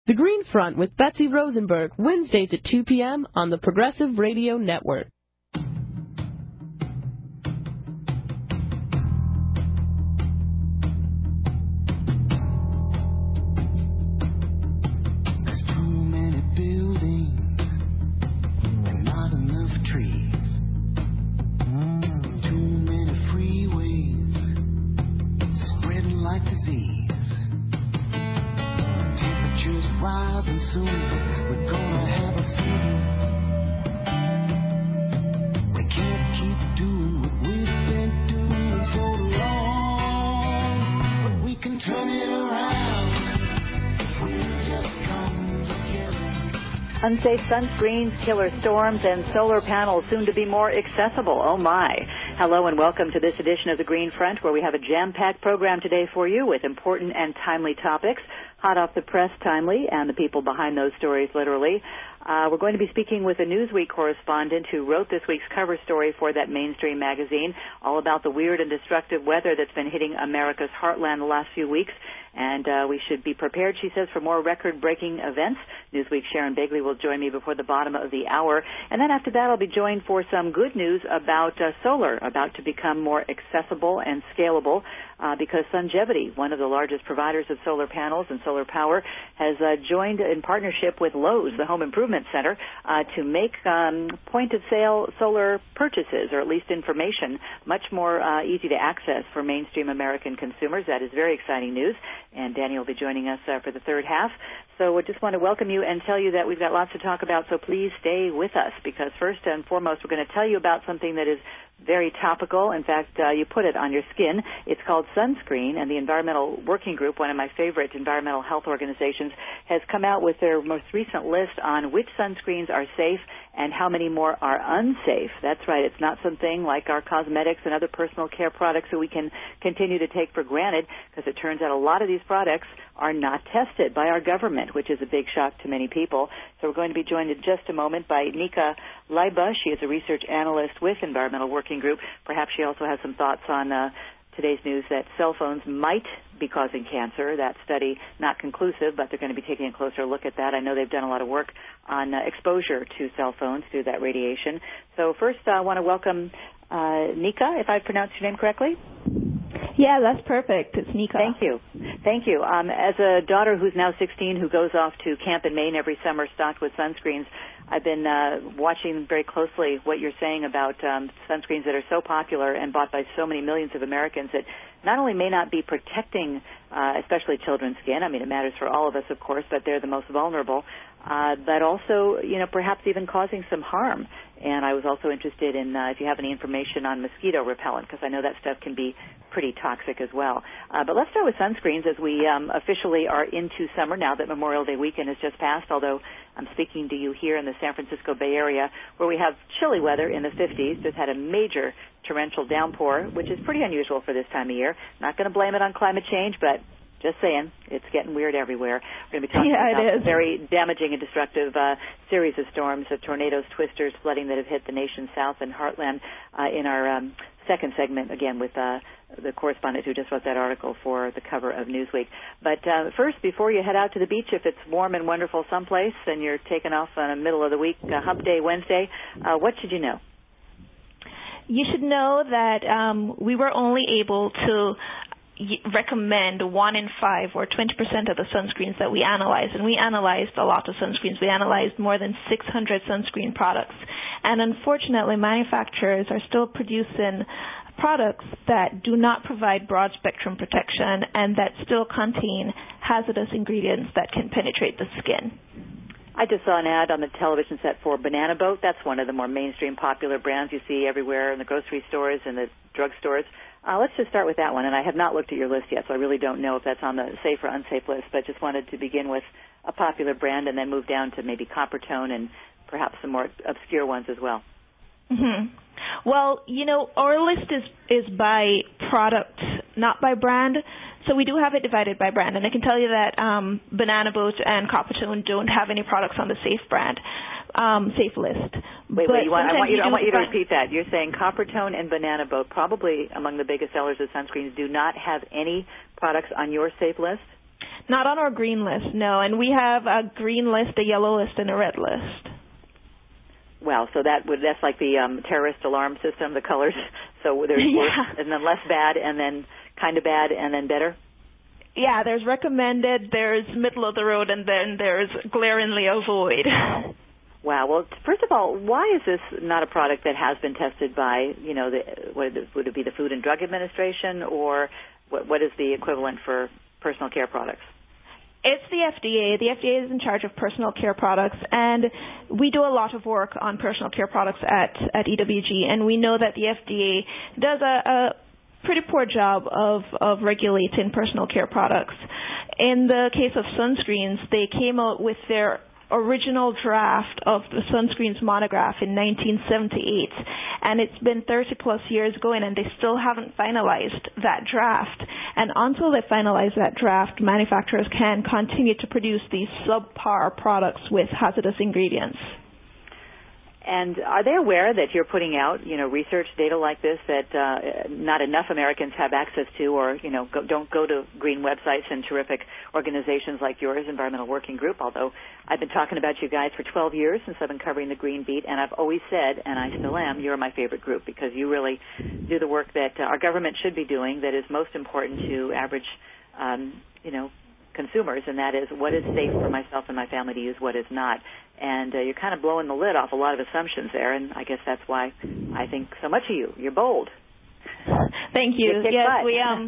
The Green Front with Betsy Rosenberg, Wednesdays at 2 p.m. on the Progressive Radio Network. Unsafe sunscreens, killer storms, and solar panels soon to be more accessible. Oh, my. Hello and welcome to this edition of The Green Front, where we have a jam-packed program today for you with important and timely topics, hot off the press timely, and the people behind those stories literally. We're going to be speaking with a Newsweek correspondent who wrote this week's cover story for that mainstream magazine, all about the weird and destructive weather that's been hitting America's heartland the last few weeks. And we should be prepared, she says, for more record-breaking events. Newsweek's Sharon Begley will join me before the bottom of the hour. And then after that, I'll be joined for some good news about solar, about to become more accessible and scalable because Sungevity, one of the largest providers of solar panels and solar power, has joined in partnership with Lowe's, the Home Improvement Center, to make point-of-sale solar purchases, or at least information, much more easy to access for mainstream American consumers. That is very exciting news. And Danny will be joining us for the third half. So we just want to welcome you and tell you that we've got lots to talk about, so please stay with us, because first and foremost, we're going to tell you about something that is very topical. In fact, you put it on your skin. It's called sunscreen, and the Environmental Working Group, one of my favorite environmental health organizations, has come out with their most recent list on which sunscreens are safe and how many more are unsafe. That's right. It's not something like our cosmetics and other personal care products that we can continue to take for granted, because it turns out a lot of these products are not tested by our government, which is a big shock to many people. So we're going to be joined in just a moment by Nika Leiba. She is a research analyst with Environmental Working Group. Perhaps she also has some thoughts on today's news that cell phones might be causing cancer. That study not conclusive, but they're going to be taking a closer look at that. I know they've done a lot of work on exposure to cell phones through that radiation. So first, I want to welcome Nika, if I pronounced your name correctly. Yeah, that's perfect. It's Nika. Thank you. Thank you. As a daughter who's now 16 who goes off to camp in Maine every summer stocked with sunscreens, I've been watching very closely what you're saying about sunscreens that are so popular and bought by so many millions of Americans that not only may not be protecting especially children's skin, I mean, it matters for all of us, of course, but they're the most vulnerable, but also, perhaps even causing some harm. And I was also interested in if you have any information on mosquito repellent, because I know that stuff can be pretty toxic as well. But let's start with sunscreens as we officially are into summer now that Memorial Day weekend has just passed, although I'm speaking to you here in the San Francisco Bay Area where we have chilly weather in the 50s. Just had a major torrential downpour, which is pretty unusual for this time of year. Not going to blame it on climate change, but just saying, it's getting weird everywhere. We're going to be talking about a very damaging and destructive series of storms, of tornadoes, twisters, flooding that have hit the nation's south and heartland in our second segment, again, with the correspondent who just wrote that article for the cover of Newsweek. But first, before you head out to the beach, if it's warm and wonderful someplace and you're taking off on a middle of the week, hump day Wednesday, what should you know? You should know that we were only able to recommend 1 in 5 or 20% of the sunscreens that we analyzed. And we analyzed a lot of sunscreens. We analyzed more than 600 sunscreen products. And unfortunately, manufacturers are still producing products that do not provide broad spectrum protection and that still contain hazardous ingredients that can penetrate the skin. I just saw an ad on the television set for Banana Boat. That's one of the more mainstream popular brands you see everywhere in the grocery stores and the drugstores. Let's just start with that one. And I have not looked at your list yet, so I really don't know if that's on the safe or unsafe list, but just wanted to begin with a popular brand and then move down to maybe Coppertone and perhaps some more obscure ones as well. Mm-hmm. Well, our list is by product, not by brand. So we do have it divided by brand. And I can tell you that Banana Boat and Coppertone don't have any products on the safe brand, safe list. Wait, I want you to repeat that. You're saying Coppertone and Banana Boat, probably among the biggest sellers of sunscreens, do not have any products on your safe list? Not on our green list, no. And we have a green list, a yellow list, and a red list. Wow, so that's like the terrorist alarm system, the colors. So there's worse and then less bad and then kind of bad and then better? Yeah, there's recommended, there's middle of the road, and then there's glaringly avoid. Wow. Well, first of all, why is this not a product that has been tested by, would it be the Food and Drug Administration, or what is the equivalent for personal care products? It's the FDA. The FDA is in charge of personal care products, and we do a lot of work on personal care products at EWG, and we know that the FDA does a pretty poor job of regulating personal care products. In the case of sunscreens, they came out with their original draft of the sunscreens monograph in 1978, and it's been 30 plus years going, and they still haven't finalized that draft. And until they finalize that draft, manufacturers can continue to produce these subpar products with hazardous ingredients. And are they aware that you're putting out, research data like this that not enough Americans have access to, or, don't go to green websites and terrific organizations like yours, Environmental Working Group, although I've been talking about you guys for 12 years since I've been covering the Green Beat, and I've always said, and I still am, you're my favorite group because you really do the work that our government should be doing that is most important to average, consumers, and that is what is safe for myself and my family to use, what is not. And you're kind of blowing the lid off a lot of assumptions there, and I guess that's why I think so much of you. You're bold. Thank you. Yes,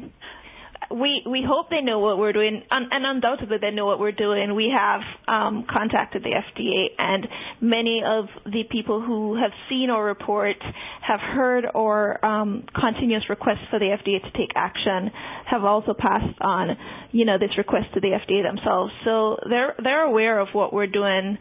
we hope they know what we're doing, and undoubtedly they know what we're doing. We have contacted the FDA, and many of the people who have seen our report have heard our continuous requests for the FDA to take action, have also passed on, this request to the FDA themselves. So they're aware of what we're doing,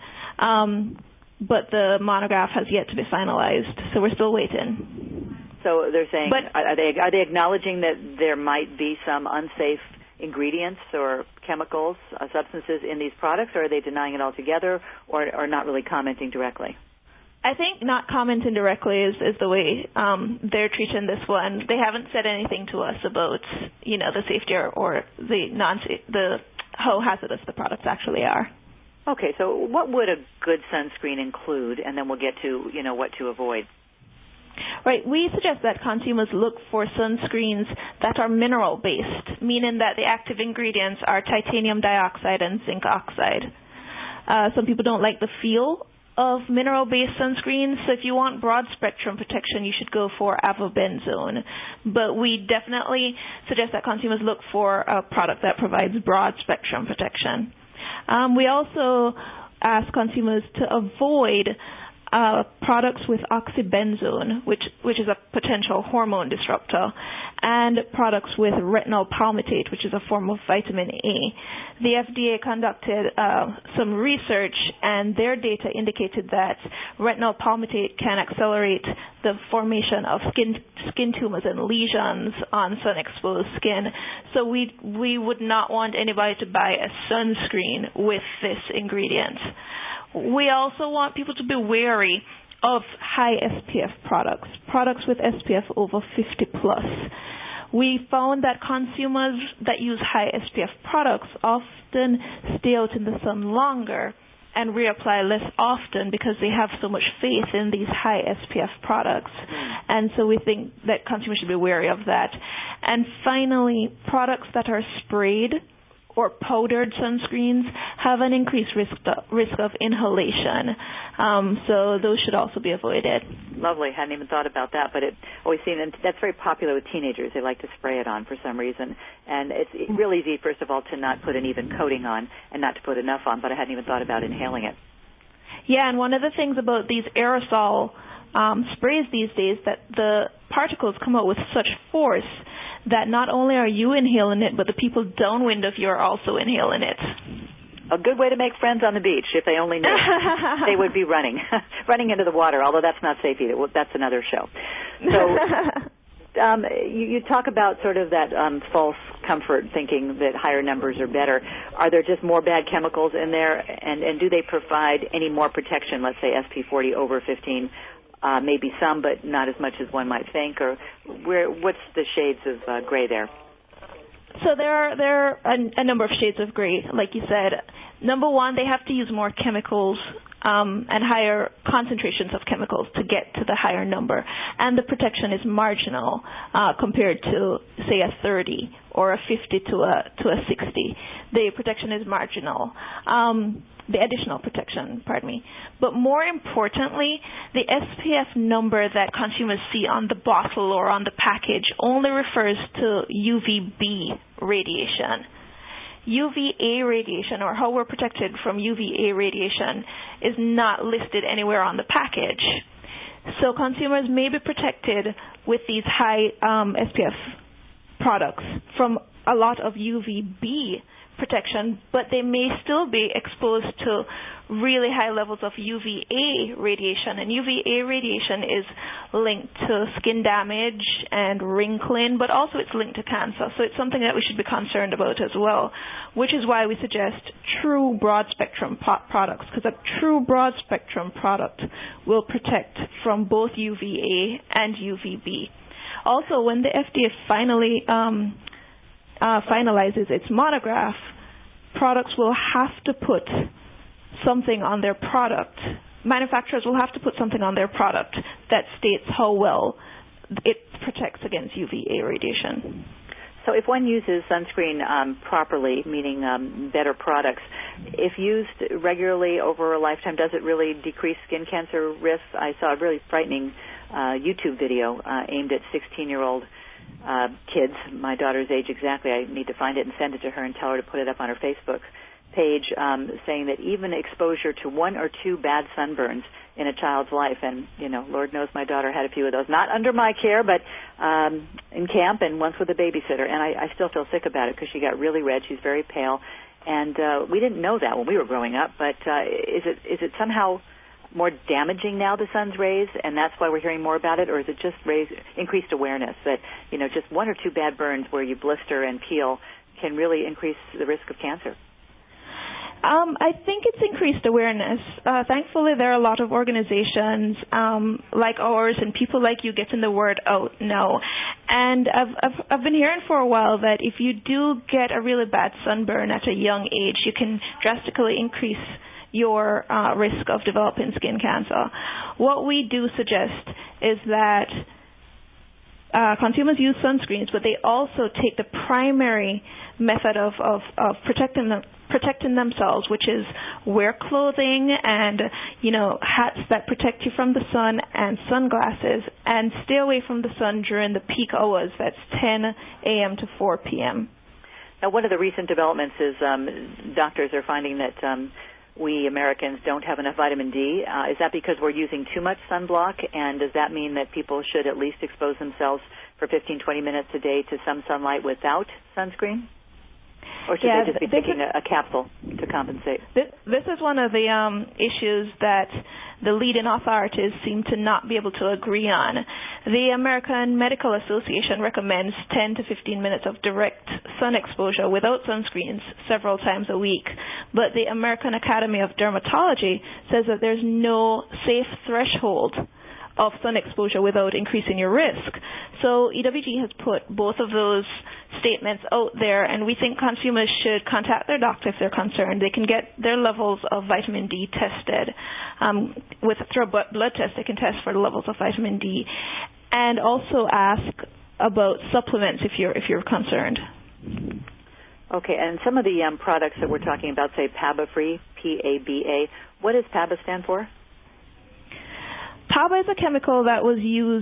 but the monograph has yet to be finalized, so we're still waiting. So they're saying, are they acknowledging that there might be some unsafe ingredients or chemicals, substances in these products, or are they denying it altogether, or not really commenting directly? I think not commenting directly is the way they're treating this one. They haven't said anything to us about, the safety or how hazardous the products actually are. Okay, so what would a good sunscreen include, and then we'll get to, what to avoid? Right. We suggest that consumers look for sunscreens that are mineral-based, meaning that the active ingredients are titanium dioxide and zinc oxide. Some people don't like the feel of mineral-based sunscreens, so if you want broad-spectrum protection, you should go for avobenzone. But we definitely suggest that consumers look for a product that provides broad-spectrum protection. We also ask consumers to avoid products with oxybenzone, which is a potential hormone disruptor, and products with retinol palmitate, which is a form of vitamin A. The FDA conducted some research, and their data indicated that retinol palmitate can accelerate the formation of skin tumors and lesions on sun-exposed skin. So we would not want anybody to buy a sunscreen with this ingredient. We also want people to be wary of high SPF products with SPF over 50 plus. We found that consumers that use high SPF products often stay out in the sun longer and reapply less often because they have so much faith in these high SPF products. And so we think that consumers should be wary of that. And finally, products that are sprayed or powdered sunscreens have an increased risk of inhalation. So those should also be avoided. Lovely. Hadn't even thought about that, but it always seems, and that's very popular with teenagers. They like to spray it on for some reason. And it's really easy, first of all, to not put an even coating on and not to put enough on, but I hadn't even thought about inhaling it. Yeah, and one of the things about these aerosol sprays these days that the particles come out with such force that not only are you inhaling it, but the people downwind of you are also inhaling it. A good way to make friends on the beach. If they only knew, they would be running into the water, although that's not safe either. Well, that's another show. So you talk about sort of that false comfort thinking that higher numbers are better. Are there just more bad chemicals in there, and do they provide any more protection, let's say SP40 over 15? Maybe some, but not as much as one might think, or what's the shades of gray there? So there are a number of shades of gray, like you said. Number one, they have to use more chemicals and higher concentrations of chemicals to get to the higher number. And the protection is marginal compared to, say, a 30 or a 50 to a 60. The protection is marginal. The additional protection, pardon me. But more importantly, the SPF number that consumers see on the bottle or on the package only refers to UVB radiation. UVA radiation, or how we're protected from UVA radiation, is not listed anywhere on the package. So consumers may be protected with these high SPF products from a lot of UVB protection, but they may still be exposed to really high levels of UVA radiation. And UVA radiation is linked to skin damage and wrinkling, but also it's linked to cancer. So it's something that we should be concerned about as well, which is why we suggest true broad-spectrum products, because a true broad-spectrum product will protect from both UVA and UVB. Also, when the FDA finally finalizes its monograph, products will have to put something on their product. Manufacturers will have to put something on their product that states how well it protects against UVA radiation. So if one uses sunscreen properly, meaning better products, if used regularly over a lifetime, does it really decrease skin cancer risks? I saw a really frightening YouTube video aimed at 16-year-old kids, my daughter's age exactly. I need to find it and send it to her and tell her to put it up on her Facebook page, saying that even exposure to one or two bad sunburns in a child's life, and, you know, Lord knows my daughter had a few of those, not under my care, but in camp and once with a babysitter, and I still feel sick about it because she got really red. She's very pale, and we didn't know that when we were growing up, but is it somehow more damaging now, the sun's rays, and that's why we're hearing more about it, or is it just increased awareness that, you know, just one or two bad burns where you blister and peel can really increase the risk of cancer? I think it's increased awareness. Thankfully, there are a lot of organizations like ours and people like you getting the word out now. And I've been hearing for a while that if you do get a really bad sunburn at a young age, you can drastically increase your risk of developing skin cancer. What we do suggest is that consumers use sunscreens, but they also take the primary method of protecting themselves, which is wear clothing and, you know, hats that protect you from the sun and sunglasses, and stay away from the sun during the peak hours. That's 10 a.m. to 4 p.m. Now, one of the recent developments is doctors are finding that we Americans don't have enough vitamin D. Is that because we're using too much sunblock, and does that mean that people should at least expose themselves for 15, 20 minutes a day to some sunlight without sunscreen? Or should they just be taking a capsule to compensate? This is one of the issues that the leading authorities seem to not be able to agree on. The American Medical Association recommends 10 to 15 minutes of direct sun exposure without sunscreens several times a week. But the American Academy of Dermatology says that there's no safe threshold of sun exposure without increasing your risk. So EWG has put both of those statements out there, and we think consumers should contact their doctor if they're concerned. They can get their levels of vitamin D tested. Through a blood test, they can test for the levels of vitamin D, and also ask about supplements if you're concerned. Okay, and some of the products that we're talking about, say PABA-free, P-A-B-A, what does PABA stand for? PABA is a chemical that was used,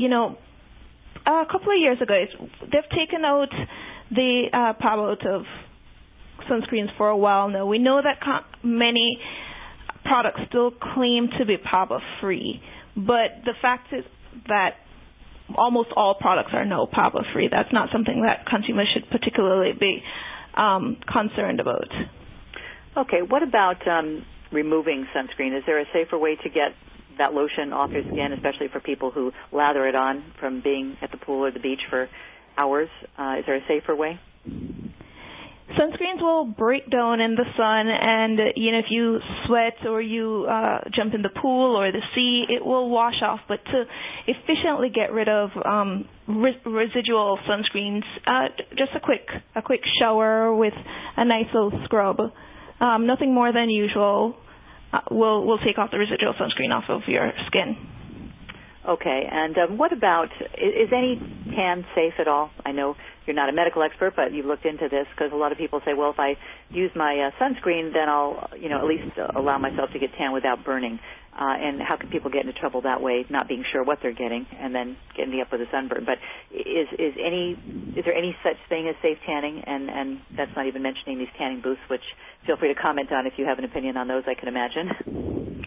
a couple of years ago. They've taken out the PABA out of sunscreens for a while now. We know that many products still claim to be PABA-free, but the fact is that almost all products are now PABA-free. That's not something that consumers should particularly be concerned about. Okay, what about removing sunscreen? Is there a safer way to get that lotion off your skin, especially for people who lather it on from being at the pool or the beach for hours? Is there a safer way? sunscreens will break down in the sun, and if you sweat or you jump in the pool or the sea, it will wash off. But to efficiently get rid of residual sunscreens, just a quick shower with a nice little scrub, nothing more than usual, will take off the residual sunscreen off of your skin. Okay, and what about, is any tan safe at all? I know you're not a medical expert, but you've looked into this, because a lot of people say, well, if I use my sunscreen, then I'll, at least allow myself to get tan without burning. And how can people get into trouble that way, not being sure what they're getting, and then getting up with a sunburn? But is there any such thing as safe tanning? And that's not even mentioning these tanning booths, which feel free to comment on if you have an opinion on those, I can imagine.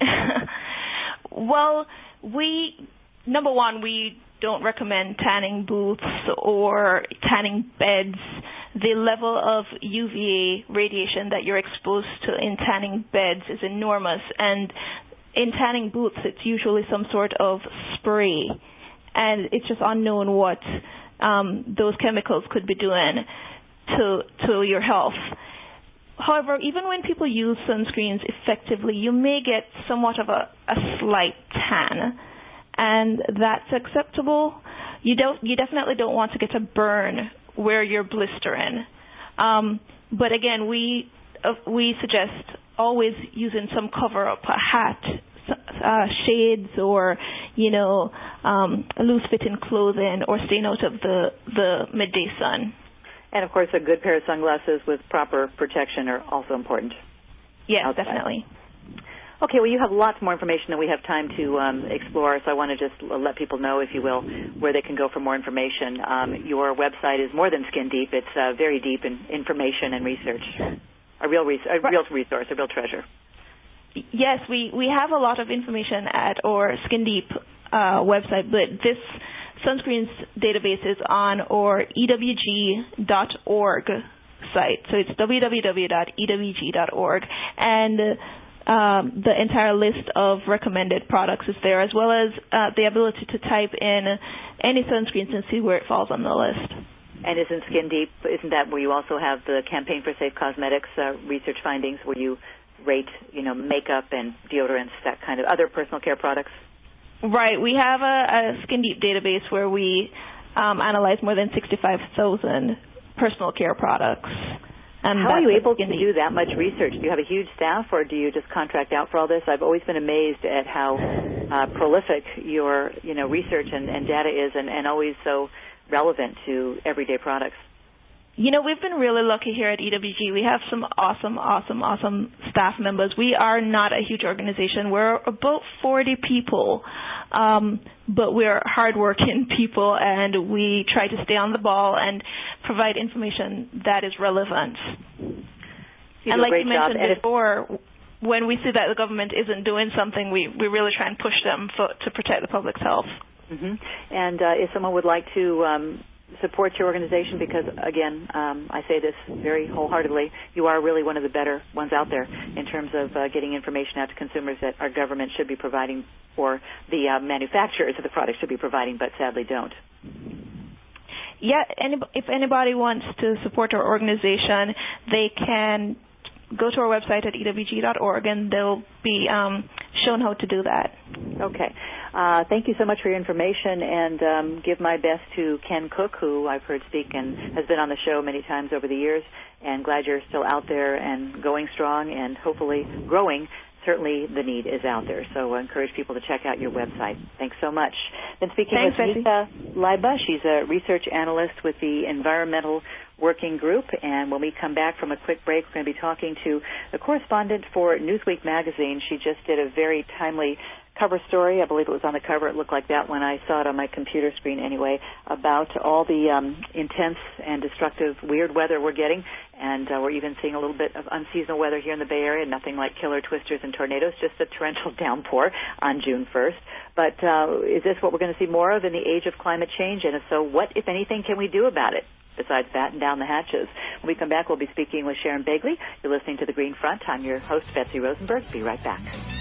Well, number one, we don't recommend tanning booths or tanning beds. The level of UVA radiation that you're exposed to in tanning beds is enormous, and in tanning booths, it's usually some sort of spray, and it's just unknown what those chemicals could be doing to your health. However, even when people use sunscreens effectively, you may get somewhat of a slight tan, and that's acceptable. You definitely don't want to get a burn where you're blistering. But again, we suggest always using some cover-up, a hat, shades, or loose-fitting clothing, or staying out of the midday sun. And of course, a good pair of sunglasses with proper protection are also important. Yes, outside. Definitely. Okay, well, you have lots more information than we have time to explore, so I want to just let people know, if you will, where they can go for more information. Your website is more than skin deep. It's very deep in information and research. A real resource, a real treasure. Yes, we have a lot of information at our Skin Deep website, but this sunscreens database is on our EWG.org site. So it's www.ewg.org, and the entire list of recommended products is there, as well as the ability to type in any sunscreens and see where it falls on the list. And isn't Skin Deep, isn't that where you also have the Campaign for Safe Cosmetics research findings, where you rate, makeup and deodorants, that kind of other personal care products? Right. We have a Skin Deep database where we analyze more than 65,000 personal care products. How are you able to do that much research? Do you have a huge staff, or do you just contract out for all this? I've always been amazed at how prolific your research and data is, and always so relevant to everyday products. We've been really lucky here at EWG. We have some awesome staff members. We are not a huge organization. We're about 40 people, but we're hardworking people, and we try to stay on the ball and provide information that is relevant. And like you mentioned before, when we see that the government isn't doing something, we really try and push them to protect the public's health. Mm-hmm. And if someone would like to support your organization, because, again, I say this very wholeheartedly, you are really one of the better ones out there in terms of getting information out to consumers that our government should be providing, or the manufacturers of the product should be providing, but sadly don't. Yeah, if anybody wants to support our organization, they can go to our website at ewg.org, and they'll be shown how to do that. Okay. Thank you so much for your information, and give my best to Ken Cook, who I've heard speak and has been on the show many times over the years, and glad you're still out there and going strong and hopefully growing. Certainly the need is out there, so I encourage people to check out your website. Thanks so much. Been speaking with Nika Leiba. She's a research analyst with the Environmental Working Group, and when we come back from a quick break, we're going to be talking to the correspondent for Newsweek magazine. She just did a very timely cover story. I believe it was on the cover. It looked like that when I saw it on my computer screen anyway, about all the intense and destructive weird weather we're getting. And we're even seeing a little bit of unseasonal weather here in the Bay Area, nothing like killer twisters and tornadoes, just a torrential downpour on June 1st. But is this what we're going to see more of in the age of climate change? And if so, what, if anything, can we do about it besides batten down the hatches? When we come back, we'll be speaking with Sharon Begley. You're listening to The Green Front. I'm your host, Betsy Rosenberg. Be right back.